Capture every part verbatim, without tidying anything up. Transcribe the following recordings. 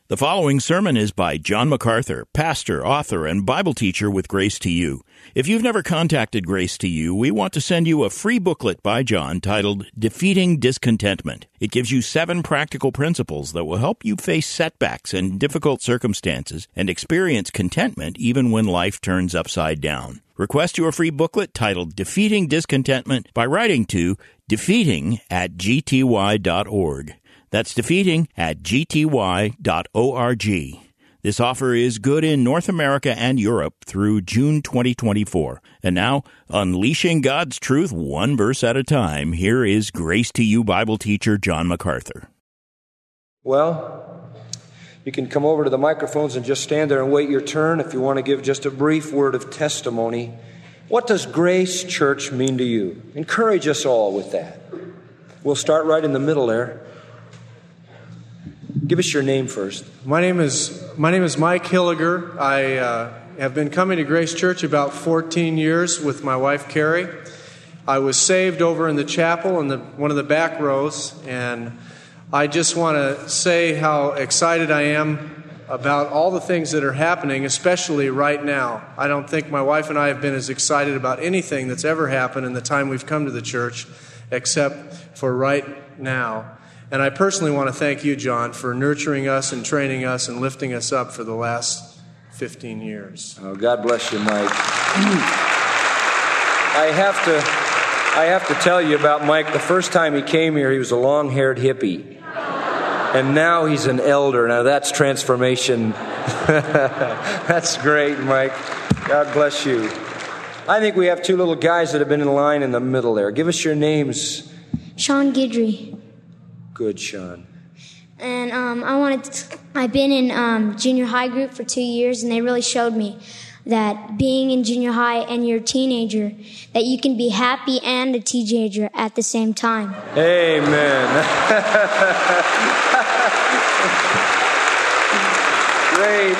The following sermon is by John MacArthur, pastor, author, and Bible teacher with Grace to You. If you've never contacted Grace to You, we want to send you a free booklet by John titled Defeating Discontentment. It gives you seven practical principles that will help you face setbacks and difficult circumstances and experience contentment even when life turns upside down. Request your free booklet titled Defeating Discontentment by writing to defeating at g t y dot org. That's defeating at g t y dot org. This offer is good in North America and Europe through June twenty twenty-four. And now, unleashing God's truth one verse at a time, here is Grace to You Bible teacher John MacArthur. Well, you can come over to the microphones and just stand there and wait your turn if you want to give just a brief word of testimony. What does Grace Church mean to you? Encourage us all with that. We'll start right in the middle there. Give us your name first. My name is my name is Mike Hilliger. I uh, have been coming to Grace Church about fourteen years with my wife Carrie. I was saved over in the chapel in the one of the back rows, and I just want to say how excited I am about all the things that are happening, especially right now. I don't think my wife and I have been as excited about anything that's ever happened in the time we've come to the church, except for right now. And I personally want to thank you, John, for nurturing us and training us and lifting us up for the last fifteen years. Oh, God bless you, Mike. I have to, I have to tell you about Mike. The first time he came here, he was a long-haired hippie. And now he's an elder. Now that's transformation. That's great, Mike. God bless you. I think we have two little guys that have been in line in the middle there. Give us your names. Sean Guidry. Good, Sean. And um, I wanted to, I've been in um, junior high group for two years, and they really showed me that being in junior high and you're a teenager, that you can be happy and a teenager at the same time. Amen. Great.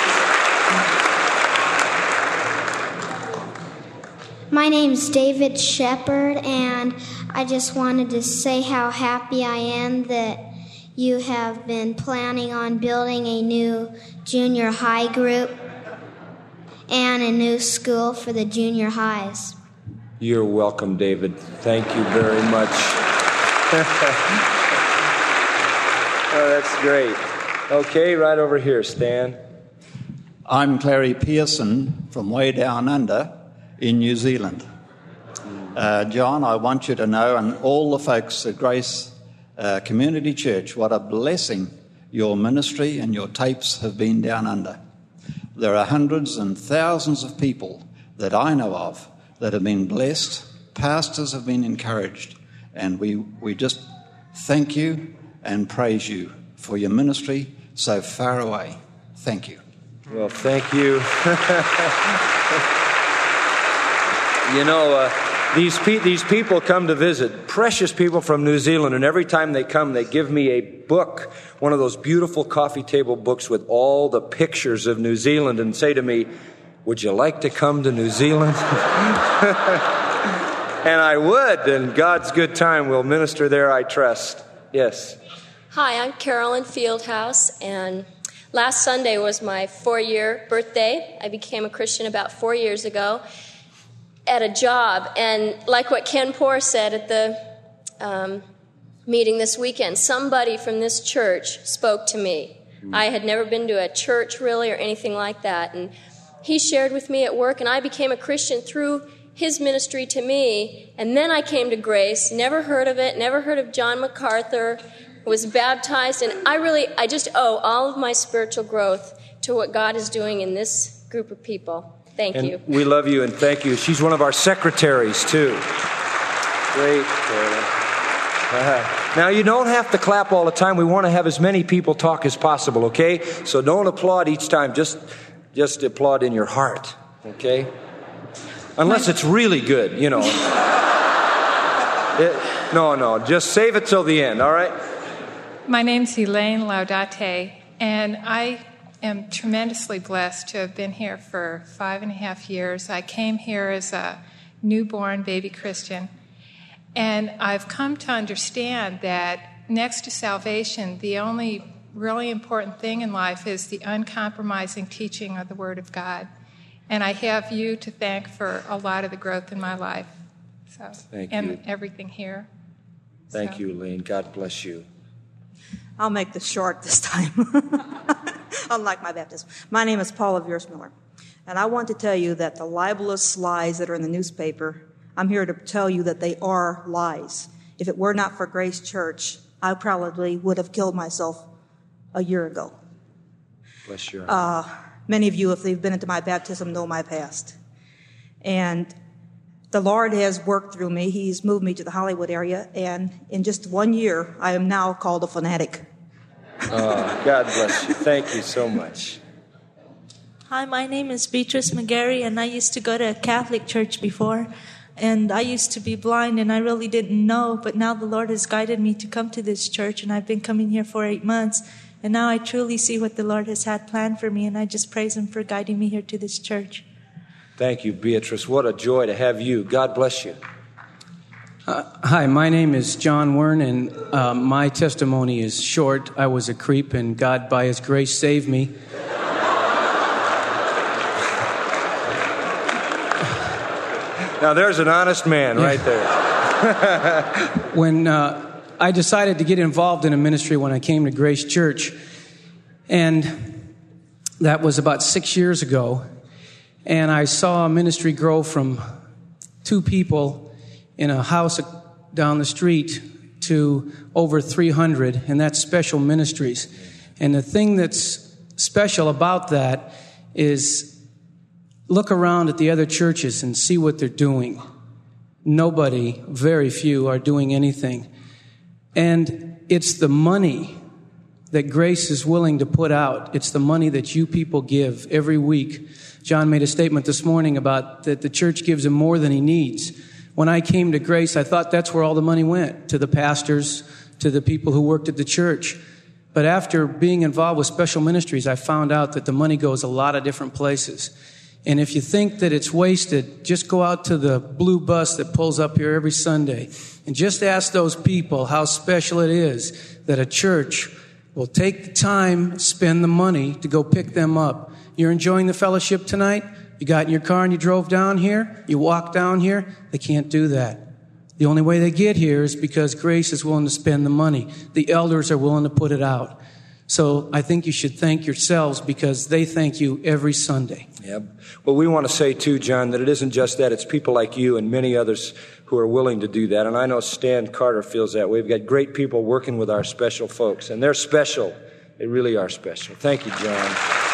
My name's David Shepard, and I just wanted to say how happy I am that you have been planning on building a new junior high group and a new school for the junior highs. You're welcome, David. Thank you very much. Oh, that's great. Okay, right over here, Stan. I'm Clary Pearson from way down under in New Zealand. Uh, John, I want you to know, and all the folks at Grace uh, Community Church, what a blessing your ministry and your tapes have been down under. There are hundreds and thousands of people that I know of that have been blessed. Pastors have been encouraged, and we, we just thank you and praise you for your ministry so far away. Thank you. Well, thank you. You know, uh, these pe- these people come to visit, precious people from New Zealand, and every time they come, they give me a book, one of those beautiful coffee table books with all the pictures of New Zealand, and say to me, would you like to come to New Zealand? And I would, and God's good time will minister there, I trust. Yes. Hi, I'm Carolyn Fieldhouse, and last Sunday was my four-year birthday. I became a Christian about four years ago at a job, and like what Ken Poor said at the um, meeting this weekend, somebody from this church spoke to me. I had never been to a church really or anything like that, and he shared with me at work, and I became a Christian through his ministry to me, and then I came to Grace, never heard of it, never heard of John MacArthur, was baptized, and I really, I just owe all of my spiritual growth to what God is doing in this group of people. Thank and you. We love you and thank you. She's one of our secretaries, too. Great. Uh-huh. Now, you don't have to clap all the time. We want to have as many people talk as possible, okay? So don't applaud each time. Just, just applaud in your heart, okay? Unless it's really good, you know. it, no, no. Just save it till the end, all right? My name's Elaine Laudate, and I am tremendously blessed to have been here for five and a half years. I came here as a newborn baby Christian, and I've come to understand that next to salvation, the only really important thing in life is the uncompromising teaching of the Word of God. And I have you to thank for a lot of the growth in my life. So, Thank and you. everything here. Thank So. you, Elaine. God bless you. I'll make this short this time, unlike my baptism. My name is Paula Veersmiller, and I want to tell you that the libelous lies that are in the newspaper, I'm here to tell you that they are lies. If it were not for Grace Church, I probably would have killed myself a year ago. Bless your heart. Uh, many of you, if they've been into my baptism, know my past. And the Lord has worked through me. He's moved me to the Hollywood area, and in just one year, I am now called a fanatic. Oh, God bless you. Thank you so much. Hi, my name is Beatrice McGarry, and I used to go to a Catholic church before, and I used to be blind, and I really didn't know, but now the Lord has guided me to come to this church, and I've been coming here for eight months, and now I truly see what the Lord has had planned for me, and I just praise Him for guiding me here to this church. Thank you, Beatrice. What a joy to have you. God bless you. Uh, hi, my name is John Wern, and uh, my testimony is short. I was a creep, and God, by His grace, saved me. Now, there's an honest man right there. When uh, I decided to get involved in a ministry when I came to Grace Church, and that was about six years ago, and I saw a ministry grow from two people in a house down the street to over three hundred, and that's Special Ministries. And the thing that's special about that is look around at the other churches and see what they're doing. Nobody, very few, are doing anything. And it's the money that Grace is willing to put out. It's the money that you people give every week. John made a statement this morning about that the church gives him more than he needs. When I came to Grace, I thought that's where all the money went, to the pastors, to the people who worked at the church. But after being involved with Special Ministries, I found out that the money goes a lot of different places. And if you think that it's wasted, just go out to the blue bus that pulls up here every Sunday and just ask those people how special it is that a church will take the time, spend the money to go pick them up. You're enjoying the fellowship tonight? You got in your car and you drove down here? You walked down here? They can't do that. The only way they get here is because Grace is willing to spend the money. The elders are willing to put it out. So I think you should thank yourselves because they thank you every Sunday. Yep. Well, we want to say, too, John, that it isn't just that. It's people like you and many others who are willing to do that. And I know Stan Carter feels that way. We've got great people working with our special folks. And they're special. They really are special. Thank you, John.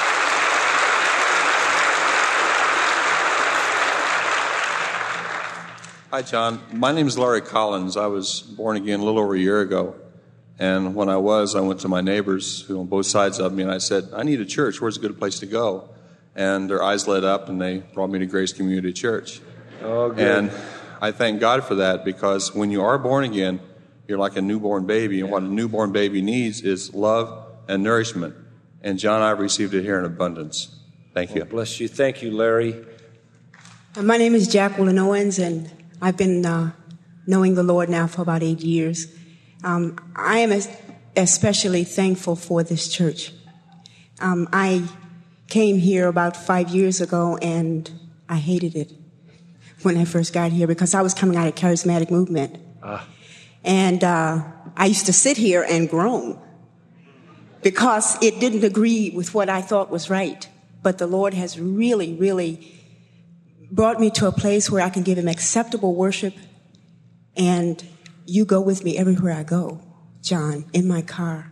Hi, John. My name is Larry Collins. I was born again a little over a year ago. And when I was, I went to my neighbors who on both sides of me, and I said, I need a church. Where's a good place to go? And their eyes lit up, and they brought me to Grace Community Church. Oh, good. And I thank God for that, because when you are born again, you're like a newborn baby, and what a newborn baby needs is love and nourishment. And John, I've received it here in abundance. Thank you. Oh, bless you. Thank you, Larry. My name is Jacqueline Owens, and I've been uh, knowing the Lord now for about eight years. Um, I am especially thankful for this church. Um, I came here about five years ago, and I hated it when I first got here because I was coming out of charismatic movement. Ah. And uh, I used to sit here and groan because it didn't agree with what I thought was right. But the Lord has really, really brought me to a place where I can give Him acceptable worship, and you go with me everywhere I go, John, in my car.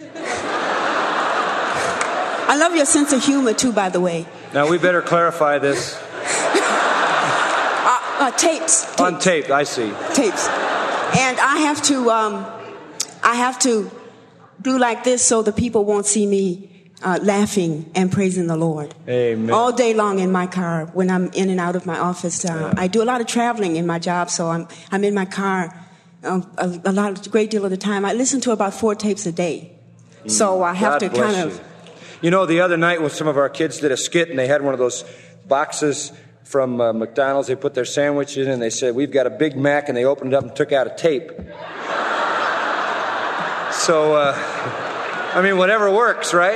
I love your sense of humor, too, by the way. Now, we better clarify this. uh, uh, tapes, tapes. On tape, I see. Tapes. And I have to, um, I have to do like this so the people won't see me uh, laughing and praising the Lord. Amen. All day long in my car when I'm in and out of my office. Uh, yeah. I do a lot of traveling in my job, so I'm I'm in my car um, a, a lot, a great deal of the time. I listen to about four tapes a day, mm. so I have God to kind of. You. you know, the other night when some of our kids did a skit and they had one of those boxes from uh, McDonald's, they put their sandwich in and they said, "We've got a Big Mac," and they opened it up and took out a tape. So. Uh, I mean, whatever works, right?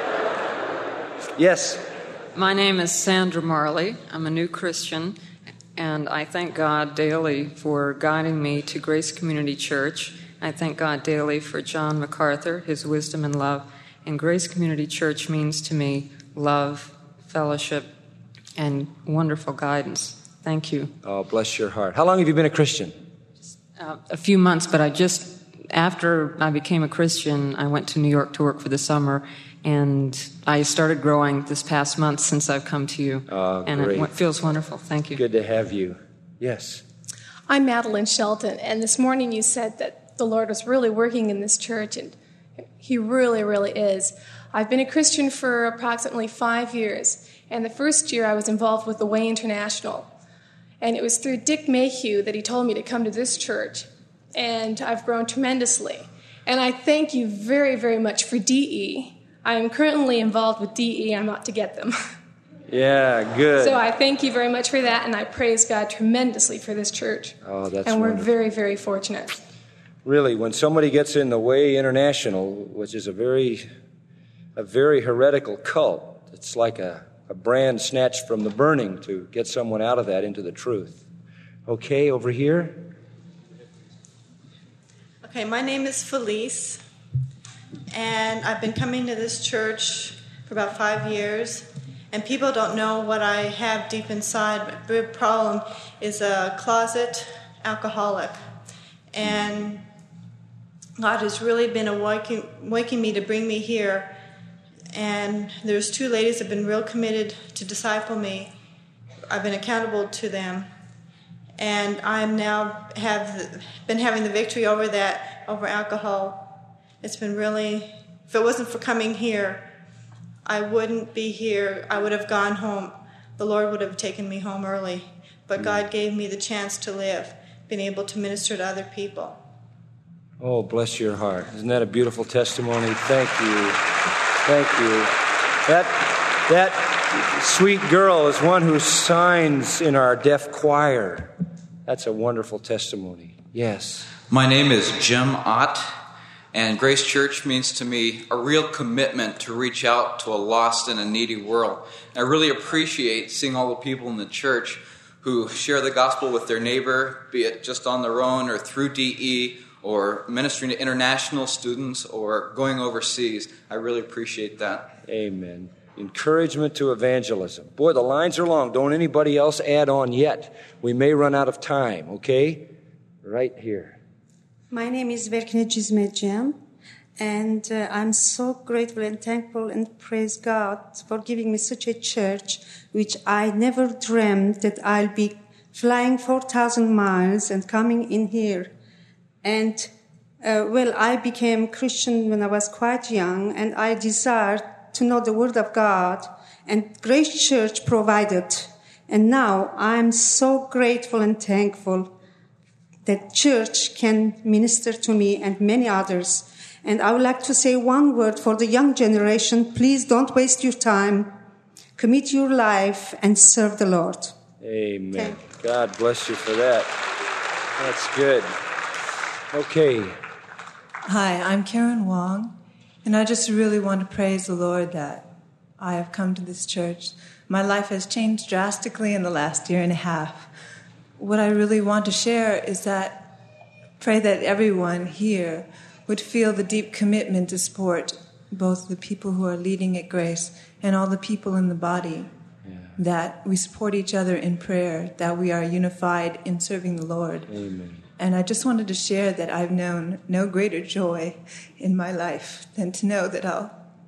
Yes. My name is Sandra Marley. I'm a new Christian, and I thank God daily for guiding me to Grace Community Church. I thank God daily for John MacArthur, his wisdom and love. And Grace Community Church means to me love, fellowship, and wonderful guidance. Thank you. Oh, bless your heart. How long have you been a Christian? Uh, a few months, but I just, after I became a Christian, I went to New York to work for the summer, and I started growing this past month since I've come to you. Oh, and great. it feels wonderful. Thank you. Good to have you. Yes. I'm Madeline Shelton, and this morning you said that the Lord was really working in this church, and He really, really is. I've been a Christian for approximately five years, and the first year I was involved with the Way International. And it was through Dick Mayhew that he told me to come to this church, and I've grown tremendously. And I thank you very, very much for D E. I am currently involved with D E. I'm out to get them. Yeah, good. So I thank you very much for that, and I praise God tremendously for this church. Oh, that's And we're wonderful. very, very fortunate. Really, when somebody gets in the Way International, which is a very, a very heretical cult, it's like a, a brand snatched from the burning to get someone out of that into the truth. Okay, over here. Okay, my name is Felice, and I've been coming to this church for about five years, and people don't know what I have deep inside. My big problem is a closet alcoholic, and God has really been awaking, waking me to bring me here, and there's two ladies that have been real committed to disciple me. I've been accountable to them. And I'm now have the, been having the victory over that, over alcohol. It's been really, if it wasn't for coming here, I wouldn't be here. I would have gone home. The Lord would have taken me home early. But God gave me the chance to live, being able to minister to other people. Oh, bless your heart. Isn't that a beautiful testimony? Thank you. Thank you. That, that sweet girl is one who signs in our deaf choir. That's a wonderful testimony. Yes. My name is Jim Ott, and Grace Church means to me a real commitment to reach out to a lost and a needy world. I really appreciate seeing all the people in the church who share the gospel with their neighbor, be it just on their own or through D E or ministering to international students or going overseas. I really appreciate that. Amen. Encouragement to evangelism. Boy, the lines are long. Don't anybody else add on yet. We may run out of time, okay? Right here. My name is Verkine Cizmecem, and uh, I'm so grateful and thankful and praise God for giving me such a church, which I never dreamed that I'll be flying four thousand miles and coming in here. And, uh, well, I became Christian when I was quite young, and I desired to know the Word of God, and Grace Church provided. And now I'm so grateful and thankful that church can minister to me and many others. And I would like to say one word for the young generation. Please don't waste your time. Commit your life and serve the Lord. Amen. God bless you for that. That's good. Okay. Hi, I'm Karen Wong. And I just really want to praise the Lord that I have come to this church. My life has changed drastically in the last year and a half. What I really want to share is that, pray that everyone here would feel the deep commitment to support both the people who are leading at Grace and all the people in the body, yeah. That we support each other in prayer, that we are unified in serving the Lord. Amen. And I just wanted to share that I've known no greater joy in my life than to know that I'll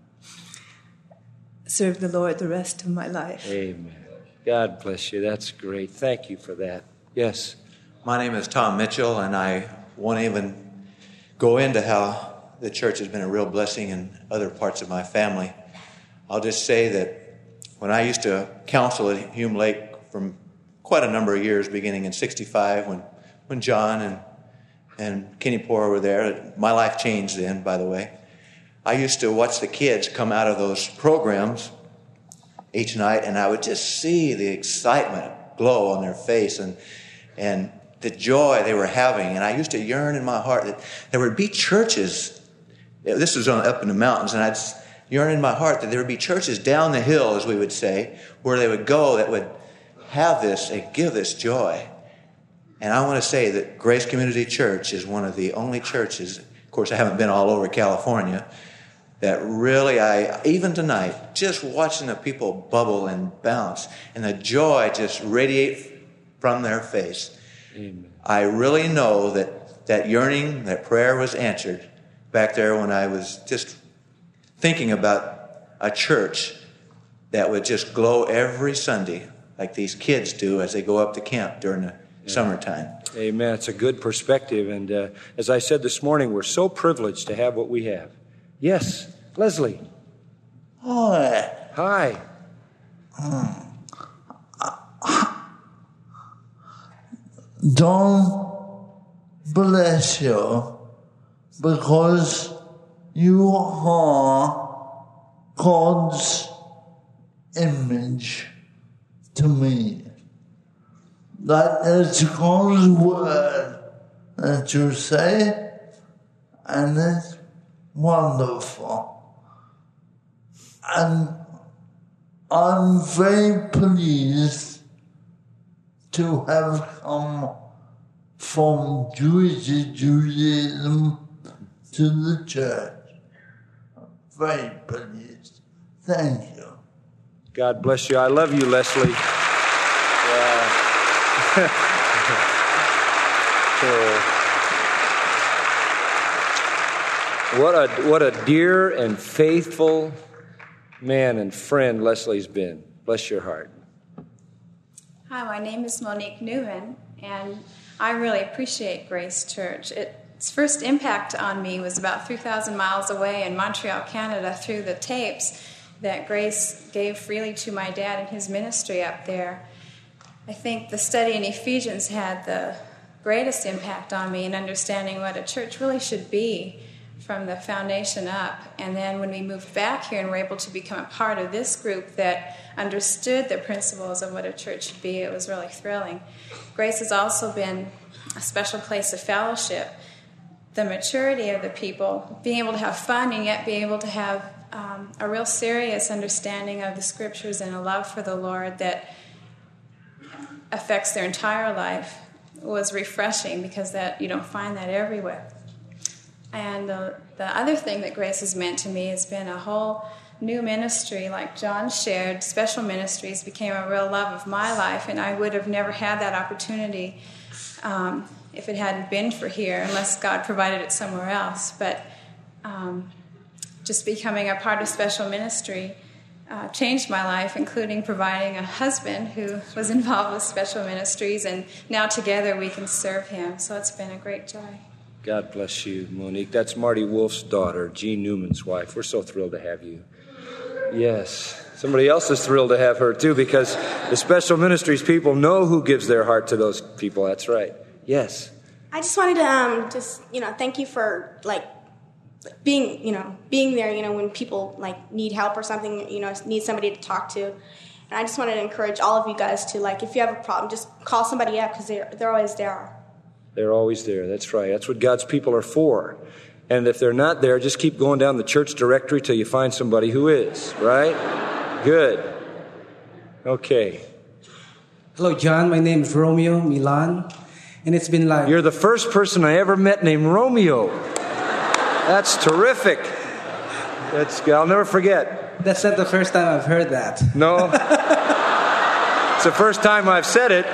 serve the Lord the rest of my life. Amen. God bless you. That's great. Thank you for that. Yes. My name is Tom Mitchell, and I won't even go into how the church has been a real blessing in other parts of my family. I'll just say that when I used to counsel at Hume Lake from quite a number of years, beginning in sixty-five, when When John and, and Kenny Poor were there, my life changed then, by the way. I used to watch the kids come out of those programs each night, and I would just see the excitement glow on their face and and the joy they were having. And I used to yearn in my heart that there would be churches this was on, up in the mountains, and I'd yearn in my heart that there would be churches down the hill, as we would say, where they would go that would have this and give this joy. And I want to say that Grace Community Church is one of the only churches, of course I haven't been all over California, that really I, even tonight, just watching the people bubble and bounce and the joy just radiate from their face. Amen. I really know that that yearning, that prayer was answered back there when I was just thinking about a church that would just glow every Sunday like these kids do as they go up to camp during the yeah. summertime. Amen. It's a good perspective. And uh, as I said this morning, we're so privileged to have what we have. Yes, Leslie. Hi. Hi. Don't bless you because you are God's image to me. That is God's word that you say, and it's wonderful. And I'm very pleased to have come from Jewish Judaism to the church. Very pleased. Thank you. God bless you. I love you, Leslie. Yeah. What a what a dear and faithful man and friend Leslie's been. Bless your heart. Hi, my name is Monique Newman, and I really appreciate Grace Church. Its first impact on me was about three thousand miles away in Montreal, Canada, through the tapes that Grace gave freely to my dad in his ministry up there. I think the study in Ephesians had the greatest impact on me in understanding what a church really should be from the foundation up. And then when we moved back here and were able to become a part of this group that understood the principles of what a church should be, it was really thrilling. Grace has also been a special place of fellowship. The maturity of the people, being able to have fun and yet being able to have um, a real serious understanding of the scriptures and a love for the Lord that affects their entire life was refreshing, because that you don't find that everywhere. And the, the other thing that Grace has meant to me has been a whole new ministry, like John shared. Special ministries became a real love of my life, and I would have never had that opportunity um, if it hadn't been for here, unless God provided it somewhere else. But um, just becoming a part of special ministry uh, changed my life, including providing a husband who was involved with special ministries, and now together we can serve him. So it's been a great joy. God bless you, Monique. That's Marty Wolf's daughter, Jean Newman's wife. We're so thrilled to have you. Yes. Somebody else is thrilled to have her, too, because the special ministries people know who gives their heart to those people. That's right. Yes. I just wanted to um, just, you know, thank you for, like, being, you know, being there, you know, when people, like, need help or something, you know, need somebody to talk to. And I just wanted to encourage all of you guys to, like, if you have a problem, just call somebody up, because they're, they're always there. They're always there. That's right. That's what God's people are for. And if they're not there, just keep going down the church directory till you find somebody who is, right? Good. Okay. Hello, John. My name is Romeo Milan. And it's been like... You're the first person I ever met named Romeo. That's terrific. That's, I'll never forget. That's not the first time I've heard that. No. It's the first time I've said it.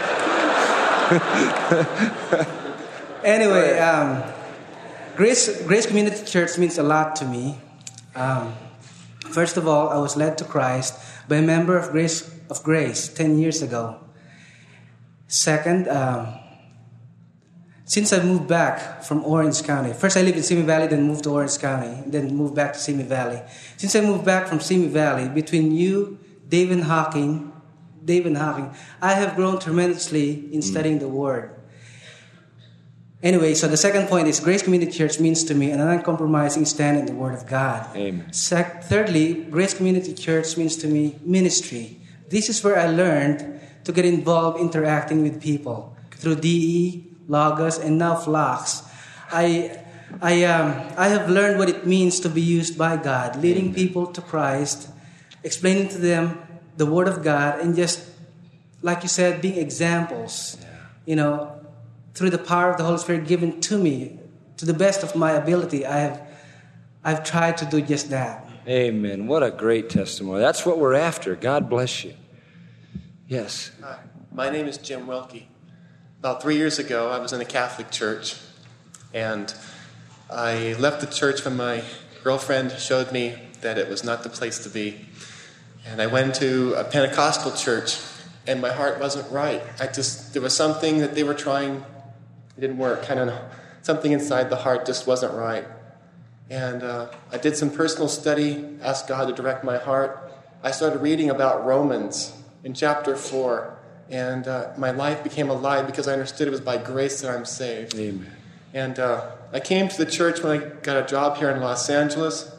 Anyway, um, Grace, Grace Community Church means a lot to me. Um, first of all, I was led to Christ by a member of Grace of Grace ten years ago. Second, um, since I moved back from Orange County, first I lived in Simi Valley, then moved to Orange County, then moved back to Simi Valley. Since I moved back from Simi Valley, between you, David Hawking, David Hawking, I have grown tremendously in studying the Word. Anyway, so the second point is Grace Community Church means to me an uncompromising stand in the Word of God. Amen. Sec- thirdly, Grace Community Church means to me ministry. This is where I learned to get involved interacting with people through D E, Logos, and now Flocks. I I, um, I have learned what it means to be used by God, leading people to Christ, explaining to them the Word of God, and just, like you said, being examples, yeah. you know, through the power of the Holy Spirit given to me, to the best of my ability, I have, I've tried to do just that. Amen. What a great testimony. That's what we're after. God bless you. Yes. Hi, my name is Jim Wilkie. About three years ago, I was in a Catholic church, and I left the church when my girlfriend showed me that it was not the place to be. And I went to a Pentecostal church, and my heart wasn't right. I just, there was something that they were trying, it didn't work. I don't know. Something inside the heart just wasn't right. And uh, I did some personal study, asked God to direct my heart. I started reading about Romans in chapter four, and uh, my life became alive because I understood it was by grace that I'm saved. Amen. And uh, I came to the church when I got a job here in Los Angeles,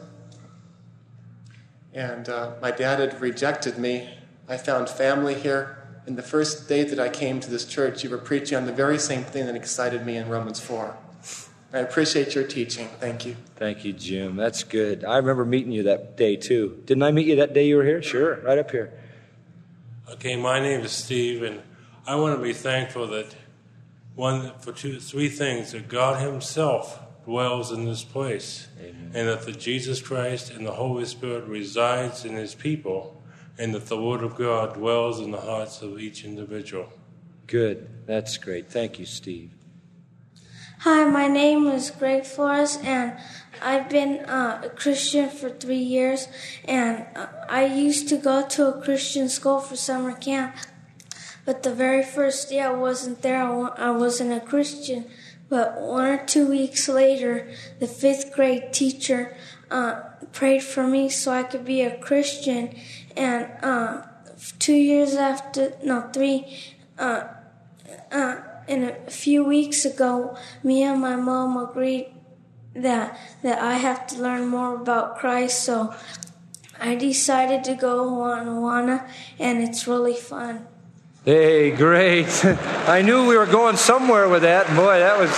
and uh, my dad had rejected me. I found family here, and the first day that I came to this church, you were preaching on the very same thing that excited me in Romans four. I appreciate your teaching. Thank you. Thank you, Jim. That's good. I remember meeting you that day, too. Didn't I meet you that day you were here? Sure, right up here. Okay, my name is Steve, and I want to be thankful that one for two, three things, that God himself dwells in this place, Amen. And that the Jesus Christ and the Holy Spirit resides in his people, and that the Word of God dwells in the hearts of each individual. Good. That's great. Thank you, Steve. Hi, my name is Greg Flores, and I've been uh, a Christian for three years, and uh, I used to go to a Christian school for summer camp, but the very first day I wasn't there, I, wa- I wasn't a Christian, but one or two weeks later, the fifth grade teacher uh, prayed for me so I could be a Christian, and uh, two years after, no, three, uh, uh, And a few weeks ago, me and my mom agreed that that I have to learn more about Christ, so I decided to go on Awana, and it's really fun. Hey, great. I knew we were going somewhere with that. Boy, that was...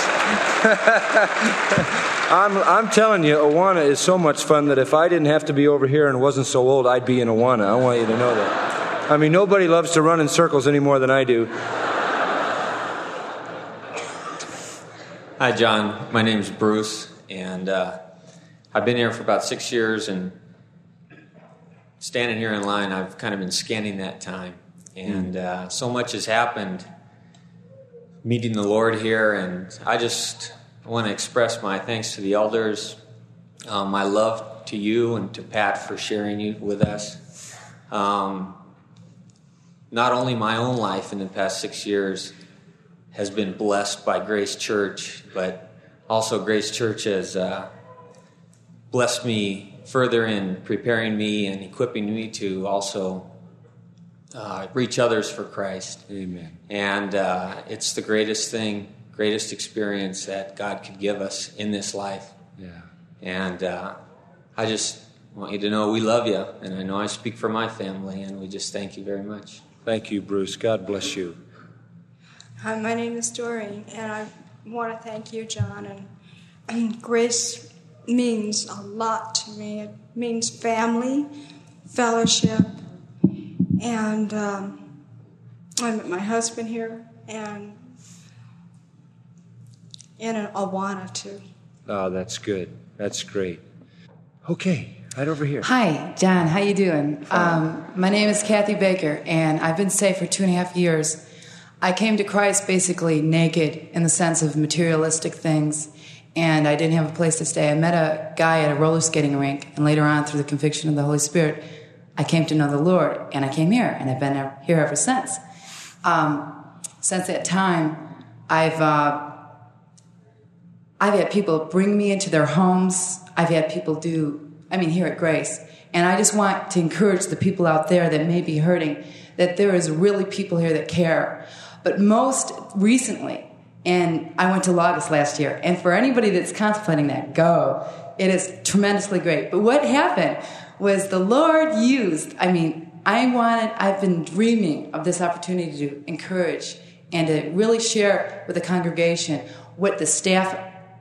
I'm, I'm telling you, Awana is so much fun that if I didn't have to be over here and wasn't so old, I'd be in Awana. I want you to know that. I mean, nobody loves to run in circles any more than I do. Hi, John. My name's Bruce, and uh, I've been here for about six years, and standing here in line, I've kind of been scanning that time, and uh, so much has happened meeting the Lord here, and I just want to express my thanks to the elders, um, my love to you and to Pat for sharing you with us. Um, not only my own life in the past six years has been blessed by Grace Church, but also Grace Church has uh, blessed me further in preparing me and equipping me to also uh, reach others for Christ. Amen. And uh, it's the greatest thing, greatest experience that God could give us in this life. Yeah. And uh, I just want you to know we love you, and I know I speak for my family, and we just thank you very much. Thank you, Bruce. God bless you. Hi, my name is Doreen, and I want to thank you, John. And, and grace means a lot to me. It means family, fellowship, and um, I met my husband here, and in Awana too. Oh, that's good. That's great. Okay, right over here. Hi, John. How you doing? Um, my name is Kathy Baker, and I've been saved for two and a half years. I came to Christ basically naked in the sense of materialistic things, and I didn't have a place to stay. I met a guy at a roller skating rink, and later on, through the conviction of the Holy Spirit, I came to know the Lord, and I came here, and I've been here ever since. Um, since that time, I've uh, I've had people bring me into their homes. I've had people do, I mean, here at Grace, and I just want to encourage the people out there that may be hurting that there is really people here that care. But most recently, and I went to Lagos last year, and for anybody that's contemplating that, go. It is tremendously great. But what happened was the Lord used, I mean, I wanted, I've been dreaming of this opportunity to encourage and to really share with the congregation what the staff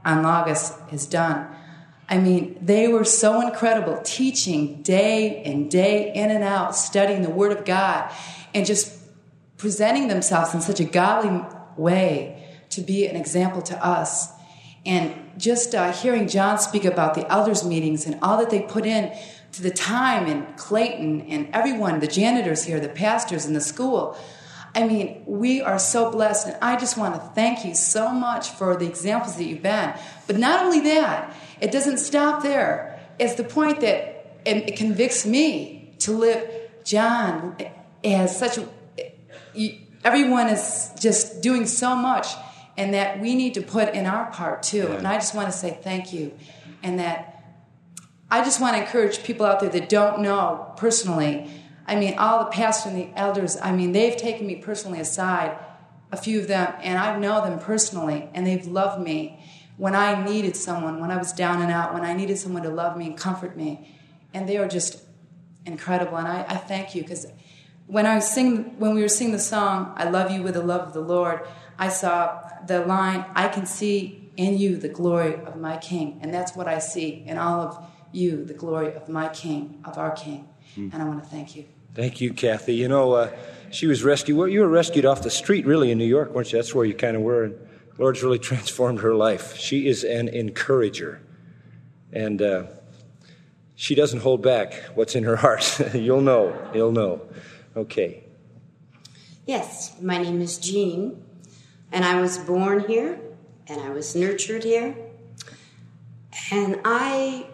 on Lagos has done. I mean, they were so incredible, teaching day and day, in and out, studying the Word of God, and just presenting themselves in such a godly way to be an example to us. And just uh, hearing John speak about the elders' meetings and all that they put in to the time, and Clayton and everyone, the janitors here, the pastors in the school. I mean, we are so blessed, and I just want to thank you so much for the examples that you've been. But not only that, it doesn't stop there. It's the point that it convicts me to live. John has such a... Everyone is just doing so much, and that we need to put in our part too. Yeah. And I just want to say thank you. And that I just want to encourage people out there that don't know personally. I mean, all the pastors and the elders, I mean, they've taken me personally aside, a few of them, and I know them personally, and they've loved me when I needed someone, when I was down and out, when I needed someone to love me and comfort me. And they are just incredible, and I, I thank you, because when I was sing, when we were singing the song, I Love You with the Love of the Lord, I saw the line, I can see in you the glory of my King. And that's what I see in all of you, the glory of my King, of our King. Mm. And I want to thank you. Thank you, Kathy. You know, uh, she was rescued. Well, you were rescued off the street, really, in New York, weren't you? That's where you kind of were. And the Lord's really transformed her life. She is an encourager. And uh, she doesn't hold back what's in her heart. You'll know. You'll know. Okay. Yes, my name is Jean, and I was born here, and I was nurtured here. And I,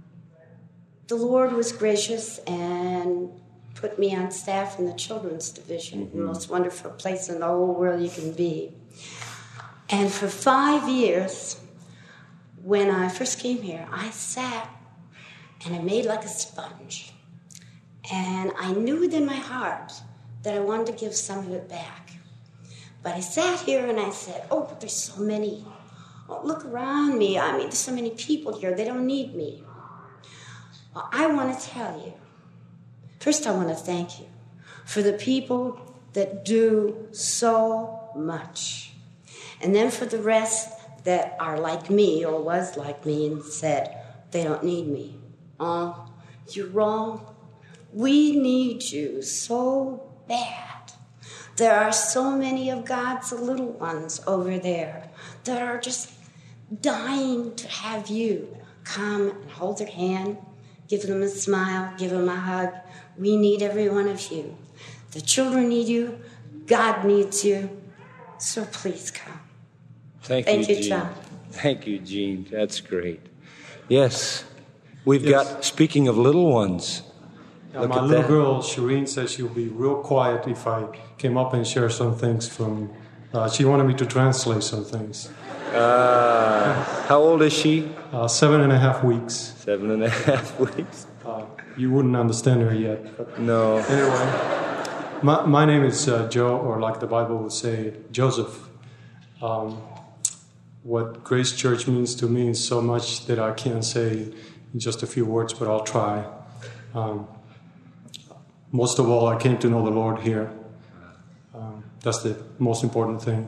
the Lord was gracious and put me on staff in the children's division, mm-hmm. the most wonderful place in the whole world you can be. And for five years, when I first came here, I sat and I made like a sponge. And I knew within my heart that I wanted to give some of it back. But I sat here and I said, oh, but there's so many. Oh, look around me. I mean, there's so many people here. They don't need me. Well, I want to tell you. First, I want to thank you for the people that do so much. And then for the rest that are like me or was like me and said, they don't need me. Oh, you're wrong. We need you so bad. There are so many of God's little ones over there that are just dying to have you come and hold their hand, give them a smile, give them a hug. We need every one of you. The children need you. God needs you. So please come. Thank, Thank you, you, Jean. John. Thank you, Jean. That's great. Yes, we've yes. got, speaking of little ones, yeah, my little that. girl, Shireen, says she'll be real quiet if I came up and share some things from, uh, she wanted me to translate some things. Uh, how old is she? Uh, seven and a half weeks. Seven and a half weeks. Uh, you wouldn't understand her yet. But no. Anyway, my, my name is uh, Joe, or like the Bible would say, Joseph. Um, what Grace Church means to me is so much that I can't say in just a few words, but I'll try. Um, most of all, I came to know the Lord here. Um, that's the most important thing.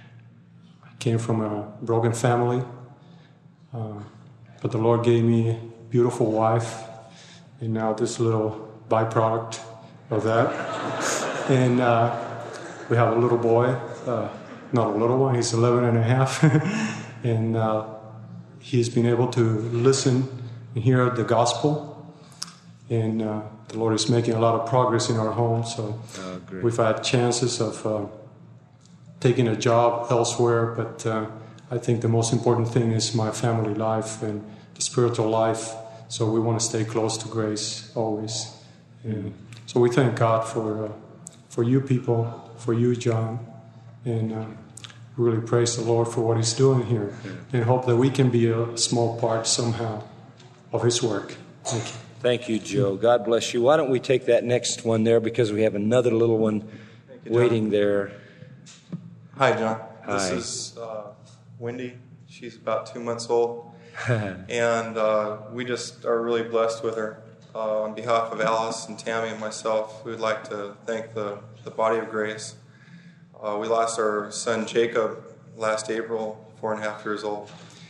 I came from a broken family, uh, but the Lord gave me a beautiful wife, and now this little byproduct of that. And uh, we have a little boy, uh, not a little one, he's eleven and a half, and uh, he's been able to listen and hear the gospel. And uh, the Lord is making a lot of progress in our home, so oh, we've had chances of uh, taking a job elsewhere, but uh, I think the most important thing is my family life and the spiritual life, so we want to stay close to Grace always. And so we thank God for uh, for you people, for you, John, and uh, really praise the Lord for what He's doing here, and hope that we can be a small part somehow of His work. Thank you. Thank you, Joe. God bless you. Why don't we take that next one there, because we have another little one you, waiting there. Hi, John. Hi. This is uh, Wendy. She's about two months old. and uh, we just are really blessed with her. Uh, on behalf of Alice and Tammy and myself, we would like to thank the, the Body of Grace. Uh, we lost our son Jacob last April, four and a half years old.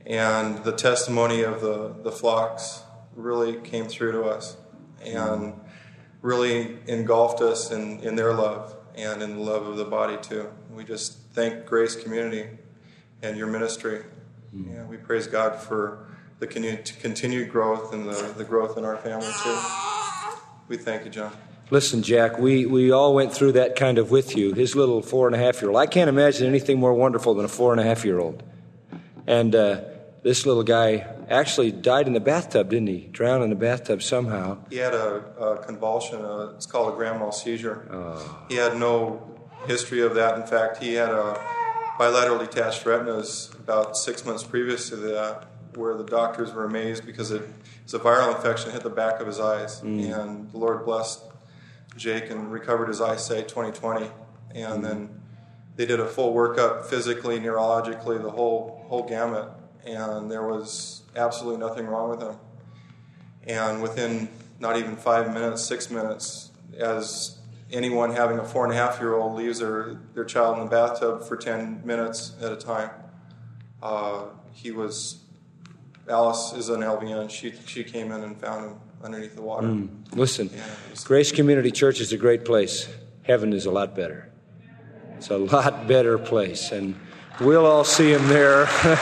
And the testimony of the, the flocks really came through to us and really engulfed us in, in their love and in the love of the body too. We just thank Grace Community and your ministry. Mm. Yeah, we praise God for the continued growth and the, the growth in our family too. We thank you, John. Listen, Jack, we, we all went through that kind of with you. His little four and a half year old. I can't imagine anything more wonderful than a four and a half year old. And uh, this little guy actually died in the bathtub, didn't he? Drowned in the bathtub somehow. He had a, a convulsion. Uh, it's called a grand mal seizure. Oh. He had no history of that. In fact, he had a bilateral detached retinas about six months previous to that, where the doctors were amazed because it was a viral infection hit the back of his eyes. Mm. And the Lord blessed Jake and recovered his eyesight twenty twenty. And mm. then they did a full workup physically, neurologically, the whole whole gamut. And there was absolutely nothing wrong with him. And within not even five minutes, six minutes, as anyone having a four and a half year old leaves their, their child in the bathtub for ten minutes at a time, uh, he was, Alice is an L V N. She, she came in and found him underneath the water. Mm. Listen, yeah, was, Grace Community Church is a great place. Heaven is a lot better. It's a lot better place. And we'll all see him there.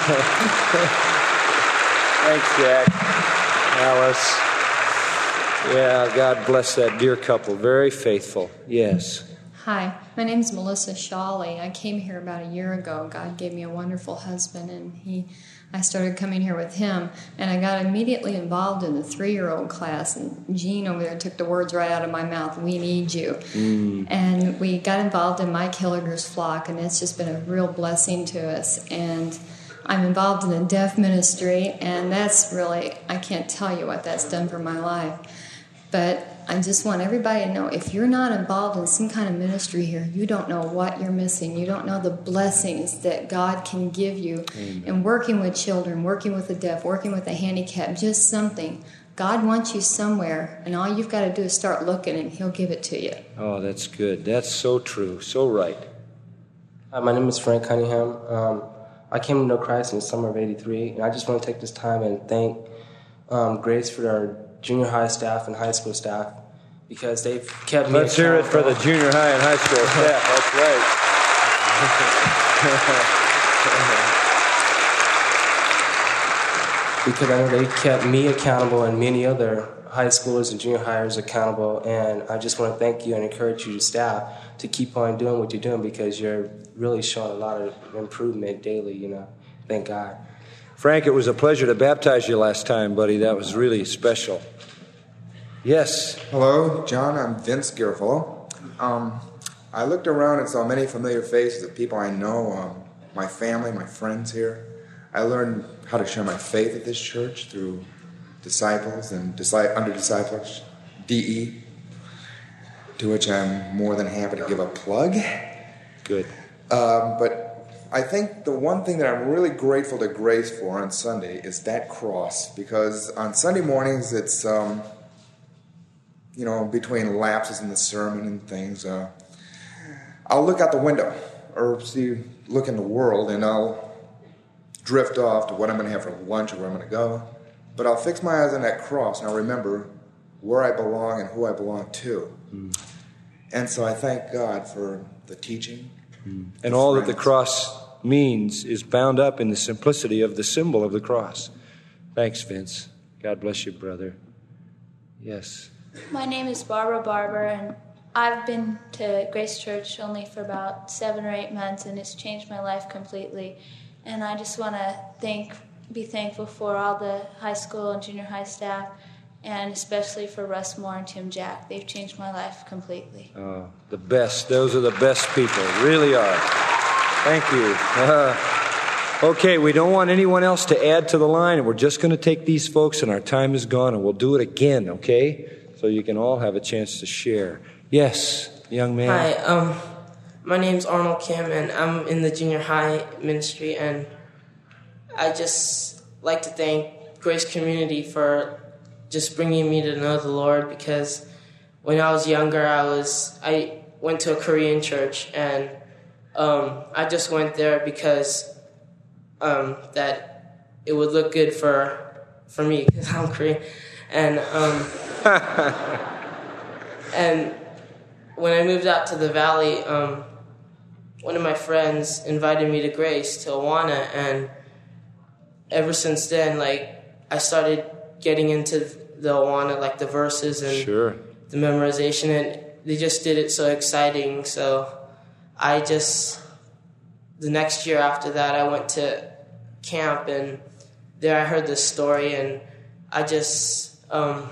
Thanks, Jack. Alice. Yeah, God bless that dear couple. Very faithful. Yes. Hi, my name is Melissa Shawley. I came here about a year ago. God gave me a wonderful husband, and he, I started coming here with him, and I got immediately involved in the three-year-old class, and Jean over there took the words right out of my mouth, we need you. Mm. And we got involved in Mike Hilliger's flock, and it's just been a real blessing to us. And I'm involved in the deaf ministry, and that's really, I can't tell you what that's done for my life. But I just want everybody to know, if you're not involved in some kind of ministry here, you don't know what you're missing. You don't know the blessings that God can give you. Amen. In working with children, working with the deaf, working with the handicapped, just something. God wants you somewhere, and all you've got to do is start looking, and He'll give it to you. Oh, that's good. That's so true. So right. Hi, my name is Frank Cunningham. Um, I came to know Christ in the summer of eighty-three, and I just want to take this time and thank um, Grace for our junior high staff and high school staff, because they've kept me Let's hear it for the junior high and high school staff. That's right. Because I know they kept me accountable and many other high schoolers and junior highers accountable, and I just want to thank you and encourage you, staff, to keep on doing what you're doing, because you're really showing a lot of improvement daily, you know. Thank God. Frank, it was a pleasure to baptize you last time, buddy. That was really special. Yes. Hello, John. I'm Vince Garofalo. Um, I looked around and saw many familiar faces of people I know, um, my family, my friends here. I learned how to share my faith at this church through disciples and disci- under disciples, D E, to which I'm more than happy to give a plug. Good. Um, but I think the one thing that I'm really grateful to Grace for on Sunday is that cross, because on Sunday mornings it's, um, you know, between lapses in the sermon and things, uh, I'll look out the window or see, look in the world, and I'll drift off to what I'm going to have for lunch or where I'm going to go. But I'll fix my eyes on that cross, and I'll remember where I belong and who I belong to. Mm. And so I thank God for the teaching. Mm. And all friends. That the cross means is bound up in the simplicity of the symbol of the cross. Thanks, Vince. God bless you, brother. Yes. My name is Barbara Barber, and I've been to Grace Church only for about seven or eight months, and it's changed my life completely. And I just want to thank, be thankful for all the high school and junior high staff, and especially for Russ Moore and Tim Jack. They've changed my life completely. Oh, the best. Those are the best people. Really are. Thank you. Uh, okay, we don't want anyone else to add to the line, and we're just going to take these folks, and our time is gone, and we'll do it again, okay? So you can all have a chance to share. Yes, young man. Hi, um, my name's Arnold Kim, and I'm in the junior high ministry, and I just like to thank Grace Community for just bringing me to know the Lord, because when I was younger, I was I went to a Korean church, and um, I just went there because um, that it would look good for for me because I'm Korean. And um, and when I moved out to the Valley, um, one of my friends invited me to Grace, to Awana, and ever since then, like, I started getting into the Awana, like the verses and sure. the memorization, and they just did it so exciting. So I just, the next year after that, I went to camp, and there I heard this story, and I just, um,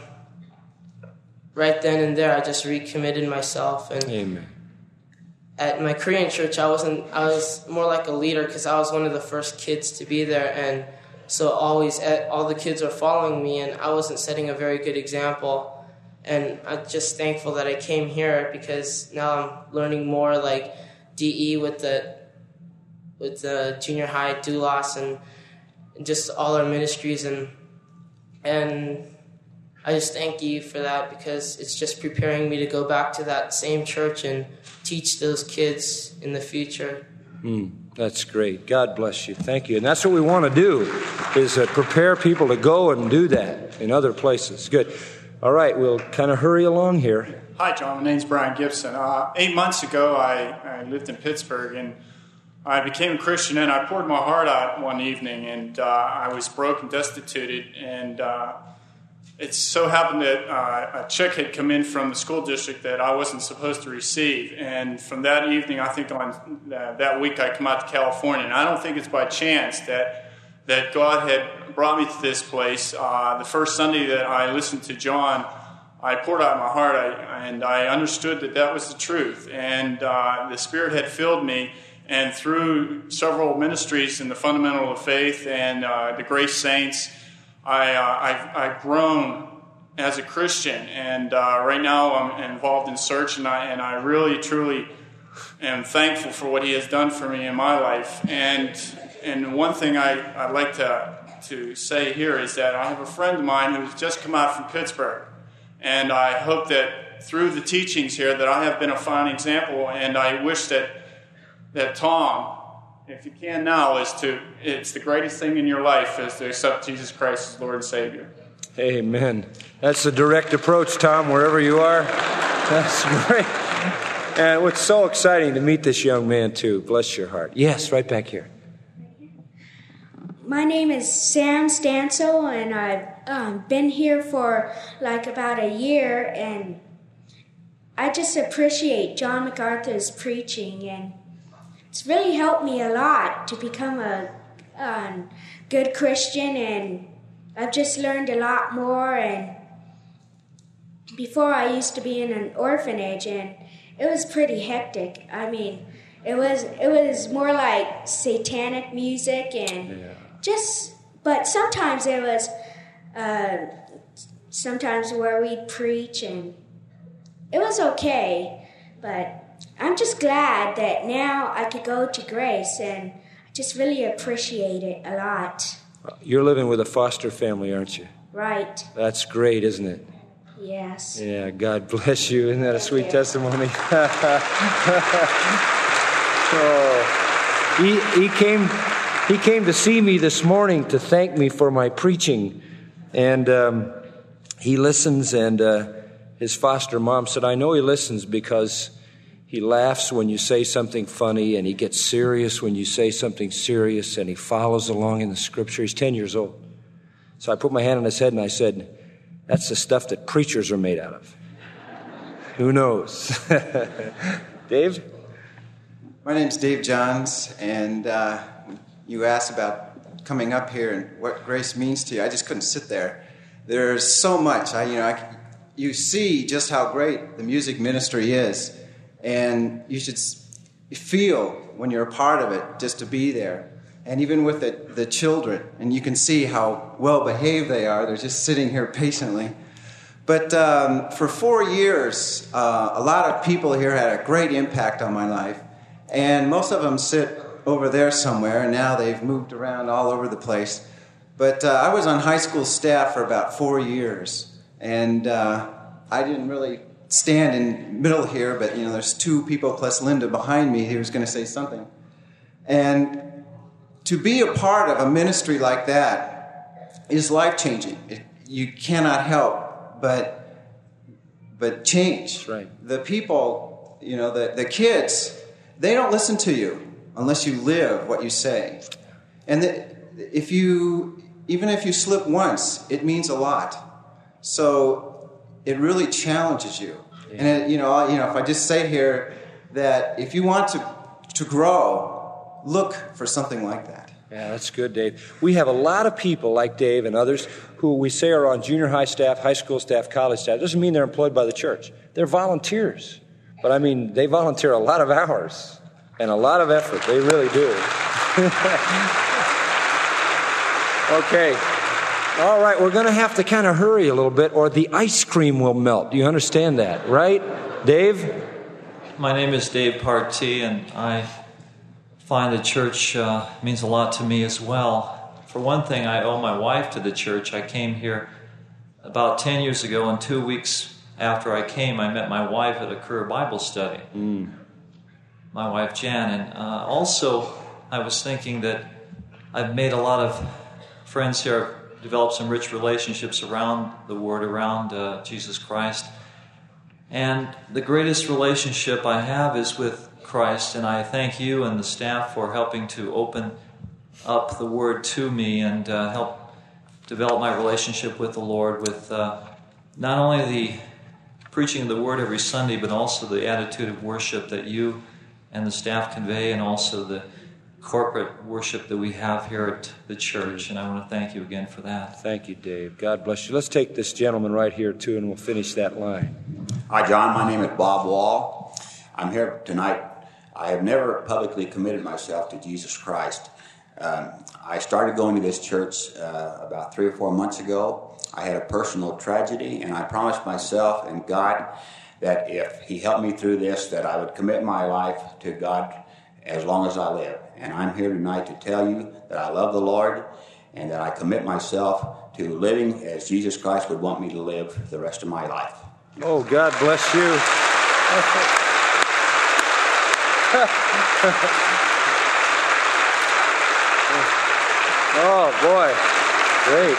right then and there, I just recommitted myself. And Amen. At my Korean church, I wasn't, I was more like a leader because I was one of the first kids to be there, and so always all the kids are following me, and I wasn't setting a very good example. And I'm just thankful that I came here because now I'm learning more, like D E with the with the junior high doulos and just all our ministries, and and I just thank you for that because it's just preparing me to go back to that same church and teach those kids in the future. Mm, that's great. God bless you. Thank you. And that's what we want to do, is uh, prepare people to go and do that in other places. Good. All right, we'll kind of hurry along here. Hi, John. My name's Brian Gibson. Uh, eight months ago, I, I lived in Pittsburgh, and I became a Christian, and I poured my heart out one evening, and uh, I was broke and destituted, and uh, it so happened that uh, a check had come in from the school district that I wasn't supposed to receive, and from that evening, I think on uh, that week, I come out to California, and I don't think it's by chance that that God had brought me to this place. Uh, the first Sunday that I listened to John, I poured out my heart, I, and I understood that that was the truth, and uh, the Spirit had filled me. And through several ministries in the Fundamental of Faith and uh, the Grace Saints, I, uh, I've, I've grown as a Christian. And uh, right now I'm involved in Search, and I, and I really, truly am thankful for what He has done for me in my life. And and one thing I, I'd like to, to say here is that I have a friend of mine who's just come out from Pittsburgh. And I hope that through the teachings here that I have been a fine example, and I wish that that Tom, if you can now, is to, it's the greatest thing in your life is to accept Jesus Christ as Lord and Savior. Amen. That's the direct approach, Tom, wherever you are. That's great. And it's so exciting to meet this young man, too. Bless your heart. Yes, right back here. My name is Sam Stansel, and I've um, been here for like about a year, and I just appreciate John MacArthur's preaching, and it's really helped me a lot to become a, a good Christian, and I've just learned a lot more. And before, I used to be in an orphanage, and it was pretty hectic. I mean, it was it was more like satanic music, and yeah. just. But sometimes it was, uh, sometimes where we'd preach, and it was okay, but I'm just glad that now I could go to Grace, and I just really appreciate it a lot. You're living with a foster family, aren't you? Right. That's great, isn't it? Yes. Yeah, God bless you. Isn't that a sweet testimony? oh. he, he, came, he came to see me this morning to thank me for my preaching, and um, he listens, and uh, his foster mom said, I know he listens because he laughs when you say something funny, and he gets serious when you say something serious, and he follows along in the Scripture. He's ten years old. So I put my hand on his head, and I said, that's the stuff that preachers are made out of. Who knows? Dave? My name's Dave Johns, and uh, you asked about coming up here and what grace means to you. I just couldn't sit there. There's so much. I, you know, I, you see just how great the music ministry is. And you should feel when you're a part of it just to be there. And even with the, the children, and you can see how well behaved they are. They're just sitting here patiently. But um, for four years, uh, a lot of people here had a great impact on my life. And most of them sit over there somewhere, and now they've moved around all over the place. But uh, I was on high school staff for about four years. And uh, I didn't really stand in middle here, but you know, there's two people plus Linda behind me who was going to say something. And to be a part of a ministry like that is life-changing. It, you cannot help but but change. That's right. The people, you know, the, the kids, they don't listen to you unless you live what you say. And the, if you, even if you slip once, it means a lot. So it really challenges you. Yeah. And it, you know, you know, if I just say here that if you want to to grow, look for something like that. Yeah, that's good, Dave. We have a lot of people like Dave and others who we say are on junior high staff, high school staff, college staff. Doesn't mean they're employed by the church. They're volunteers. But I mean, they volunteer a lot of hours and a lot of effort. They really do. Okay. All right, we're going to have to kind of hurry a little bit or the ice cream will melt. Do you understand that, right? Dave? My name is Dave Partee, and I find the church uh, means a lot to me as well. For one thing, I owe my wife to the church. I came here about ten years ago, and two weeks after I came, I met my wife at a career Bible study. Mm. My wife, Jan. And uh, also, I was thinking that I've made a lot of friends here, developed some rich relationships around the Word, around uh, Jesus Christ. And the greatest relationship I have is with Christ, and I thank you and the staff for helping to open up the Word to me and uh, help develop my relationship with the Lord with uh, not only the preaching of the Word every Sunday, but also the attitude of worship that you and the staff convey, and also the corporate worship that we have here at the church. And I want to thank you again for that. Thank you, Dave. God bless you. Let's take this gentleman right here, too, and we'll finish that line. Hi, John. My name is Bob Wall. I'm here tonight. I have never publicly committed myself to Jesus Christ. Um, I started going to this church uh, about three or four months ago. I had a personal tragedy, and I promised myself and God that if He helped me through this, that I would commit my life to God as long as I live. And I'm here tonight to tell you that I love the Lord and that I commit myself to living as Jesus Christ would want me to live the rest of my life. Oh, God bless you. Oh, boy. Great.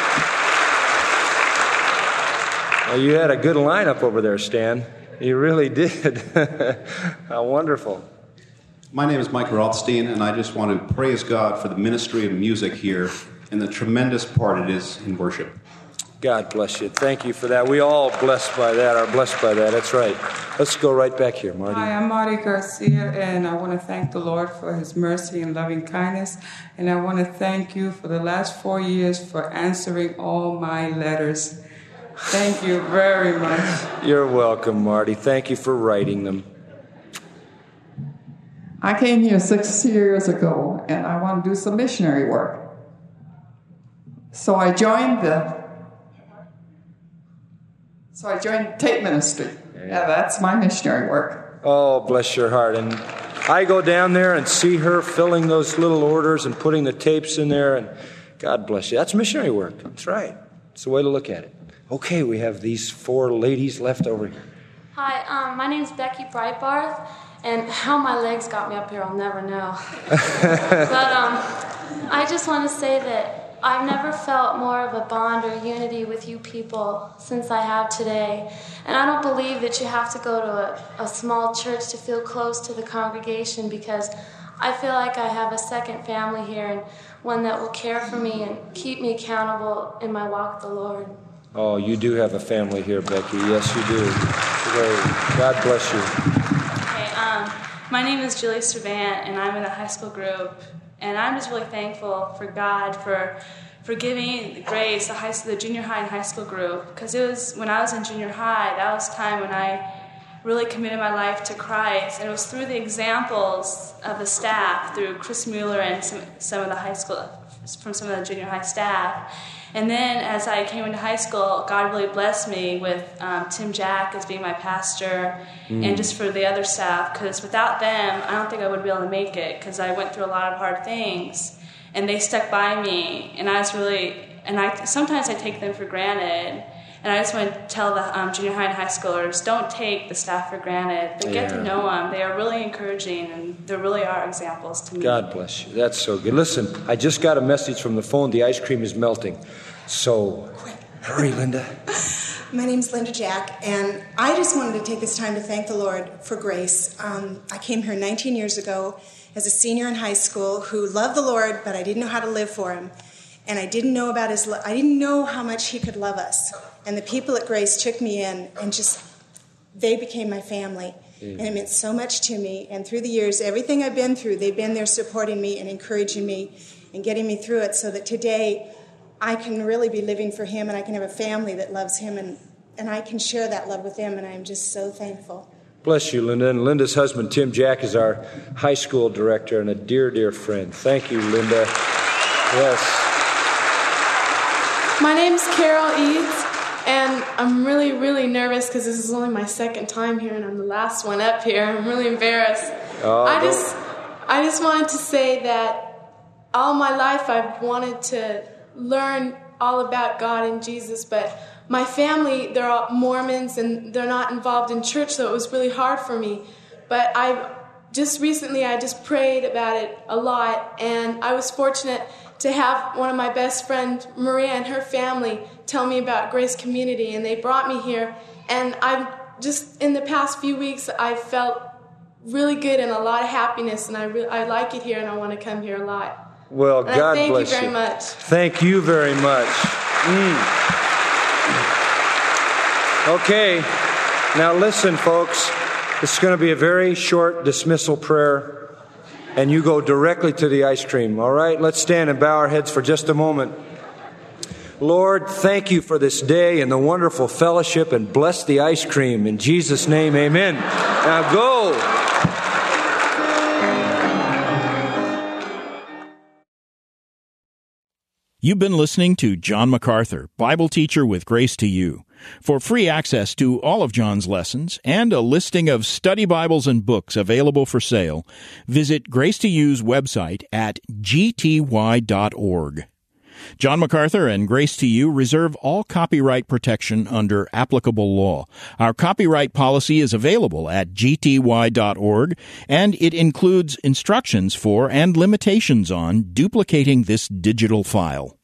Well, you had a good lineup over there, Stan. You really did. How wonderful. My name is Mike Rothstein, and I just want to praise God for the ministry of music here and the tremendous part it is in worship. God bless you. Thank you for that. We all blessed by that, are blessed by that. That's right. Let's go right back here, Marty. Hi, I'm Marty Garcia, and I want to thank the Lord for His mercy and loving kindness. And I want to thank you for the last four years for answering all my letters. Thank you very much. You're welcome, Marty. Thank you for writing them. I came here six years ago, and I want to do some missionary work. So I joined the So I joined tape ministry. Yeah, that's my missionary work. Oh, bless your heart. And I go down there and see her filling those little orders and putting the tapes in there, and God bless you. That's missionary work. That's right. It's the way to look at it. Okay, we have these four ladies left over here. Hi, um, my name is Becky Breitbarth, and how my legs got me up here, I'll never know. But um, I just want to say that I've never felt more of a bond or unity with you people since I have today. And I don't believe that you have to go to a, a small church to feel close to the congregation, because I feel like I have a second family here, and one that will care for me and keep me accountable in my walk with the Lord. Oh, you do have a family here, Becky. Yes, you do. Great. God bless you. Okay, um, my name is Julie Servant, and I'm in the high school group. And I'm just really thankful for God for for giving Grace, the, high, the junior high and high school group, because it was when I was in junior high, that was the time when I really committed my life to Christ. And it was through the examples of the staff, through Chris Mueller and some, some of the high school, from some of the junior high staff. And then as I came into high school, God really blessed me with um, Tim Jack as being my pastor, mm. and just for the other staff, because without them, I don't think I would be able to make it, because I went through a lot of hard things, and they stuck by me, and I was really, and I sometimes I take them for granted, And I just want to tell the um, junior high and high schoolers, don't take the staff for granted, but get Yeah. to know them. They are really encouraging, and they really are examples to me. God bless you. That's so good. Listen, I just got a message from the phone. The ice cream is melting. So, hurry, Linda. My name's Linda Jack, and I just wanted to take this time to thank the Lord for grace. Um, I came here nineteen years ago as a senior in high school who loved the Lord, but I didn't know how to live for Him. And I didn't know about His. Lo- I didn't know how much He could love us. And the people at Grace took me in, and just they became my family. Mm. And it meant so much to me. And through the years, everything I've been through, they've been there supporting me and encouraging me and getting me through it, so that today I can really be living for Him, and I can have a family that loves Him, and, and I can share that love with them, and I'm just so thankful. Bless you, Linda. And Linda's husband, Tim Jack, is our high school director and a dear, dear friend. Thank you, Linda. Yes. My name's Carol Eads, and I'm really, really nervous because this is only my second time here, and I'm the last one up here. I'm really embarrassed. Oh, I don't- just, I just wanted to say that all my life I've wanted to learn all about God and Jesus, but my family, they're all Mormons, and they're not involved in church, so it was really hard for me. But I just recently, I just prayed about it a lot, and I was fortunate to have one of my best friends, Maria, and her family tell me about Grace Community, and they brought me here. And I've just, in the past few weeks, I've felt really good and a lot of happiness, and I, re- I like it here, and I want to come here a lot. Well, And I God thank bless you very much. Thank you very much. Mm. Okay, now listen, folks. This is going to be a very short dismissal prayer, and you go directly to the ice cream, all right? Let's stand and bow our heads for just a moment. Lord, thank you for this day and the wonderful fellowship, and bless the ice cream. In Jesus' name, amen. Now go. You've been listening to John MacArthur, Bible teacher with Grace to You. For free access to all of John's lessons and a listing of study Bibles and books available for sale, visit Grace to You's website at g t y dot org. John MacArthur and Grace to You reserve all copyright protection under applicable law. Our copyright policy is available at g t y dot org, and it includes instructions for and limitations on duplicating this digital file.